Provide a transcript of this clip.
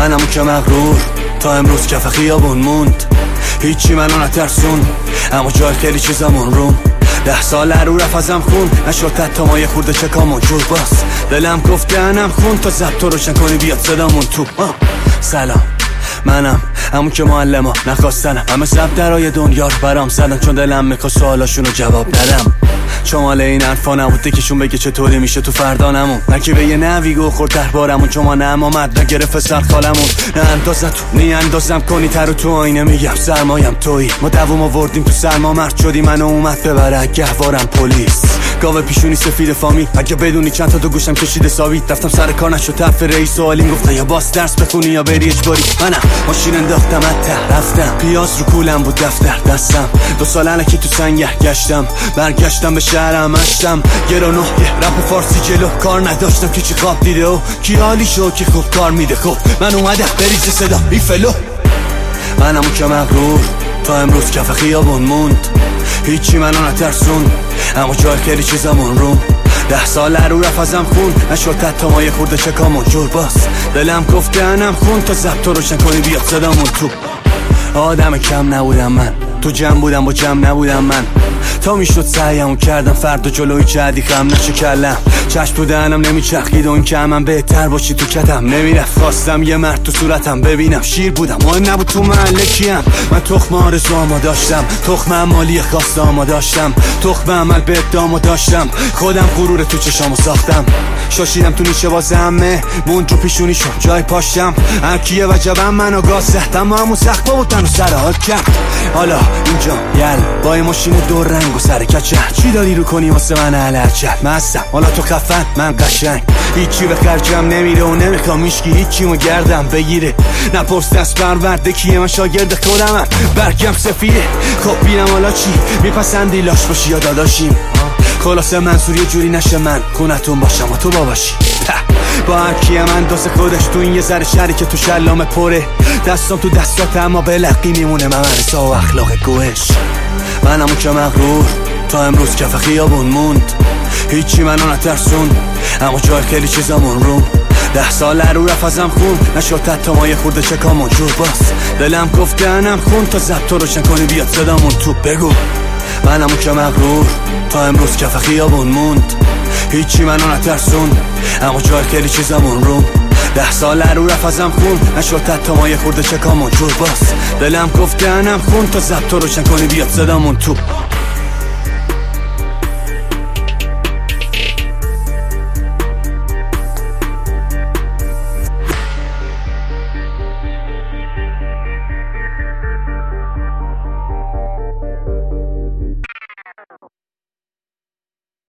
منم که مغرور تا امروز کف خیابون موند، هیچی منو نترسون اما جای خیلی چیزامون روم. 10 سال رو رفت ازم خون، نشد حتی ما یه خورده چکامون جور باز. دلم گفته انم خون تا ضبط رو روشن کنی بیاد صدامون تو. سلام منم همون که معلم ها نخواستنم، همه سب درای دنیا رو برام زدن چون دلم میخواست سوالاشونو جواب ندم. چمال این حرفا نبوده کهشون بگه چطوری میشه تو فردا نمون، نکی به یه نویگو خورد دربارمون چون ما نمامد نگرفت سر خالمون. نه اندازت تو نی اندازم کنی تر و تو آینه میگم سرمایم تویی، ما دووم آوردیم تو سرما مرد شدی منو اومد ببره گهوارم پلیس. گاوه پیشونی سفید فامی اگه بدونی چند تا دو گوشم کشیده ساوید، رفتم سر کار نشد طرف رئیس و آلین گفتن یا باس درس بخونی یا بری اجباری. منم ماشین انداختم ته رفتم، پیاز رو کولم بود دفتر دستم، 2 سال الکی تو سنگر گشتم، برگشتم به شهرم اشتم گرانو یه رپ فارسی جلو کار نداشتم که چی خواب دیده و کی حالی شو که خوب کار میده. خب من اومدم بریز صدا بی فلو، منم که مغرور تا امروز کف خیابون موند، هیچی منو نترسون اما جای خیلی چیزامون روم. 10 سال رو رفت ازم خون، نشد حتی ما یه خورده چکامون جور باز. دلم گفته انم خون تا ضبط رو روشن کنی بیاد صدامون تو. آدم کم نبودم من، تو جمع بودم با جمع نبودم من، تا میشد سعیمو کردم فردا جلوی جدی خم نشه کلم. چشم تو دهنم نمیچرخید اون که من بهتر باشی تو کتم نمیرفت، خواستم یه مرد تو صورتم ببینم شیر بودم مهم نبود تو محله کیم. من تخم آرزوامو داشتم، تخم عمالی خواستامو داشتم، تخم عمل به ادامو داشتم، خودم غرور تو چشامو ساختم. شاشیدم تو نیشه واسه همه موند رو پیشونی شد جای پاشتم، هرکیه وجبم منو گاز زد اما همون سخت بودن و سرحال کرد. حالا اینجا یل با ماشین دو رنگ و سر کچه، چی داری رو کنی واسه من علرچت؟ من هستم حالا تو خفن من قشنگ، هیچی به خرجم نمیره و نمیخوام هیچکی هیچیمو گردم بگیره. نپرس دست پرورده کیه من شاگرد خودمم برگم سفیده. خب بینم حالا چی میپسندی لاش باشی یا داداشیم؟ خلاصه منصور یه جوری نشه من خونتون باشم و تو باباشی. با هرکیه من دوست خودش تو این یه ذره شری که تو شلام پره، دستم تو دستات اما به لقی میمونه ممرسا و اخلاق گوش. منم که مغرور تا امروز کف خیابون موند، هیچی منو نترسون اما جای خیلی چیزامون روم. 10 سال رو رفت ازم خون، نشد حتی ما یه خورده چکامون جور باز. دلم گفته انم خون تا ضبط رو روشن کنی بیاد صدامون تو. بگو منم که مغرور تا امروز کف خیابون موند، هیچی منو نترسون اما جای خیلی چیزامون روم. 10 سال رو رفت ازم خون، نشد حتی ما یه خورده چکامون جور باز. دلم گفته انم خون تا ضبط رو روشن کنی بیاد صدامون تو.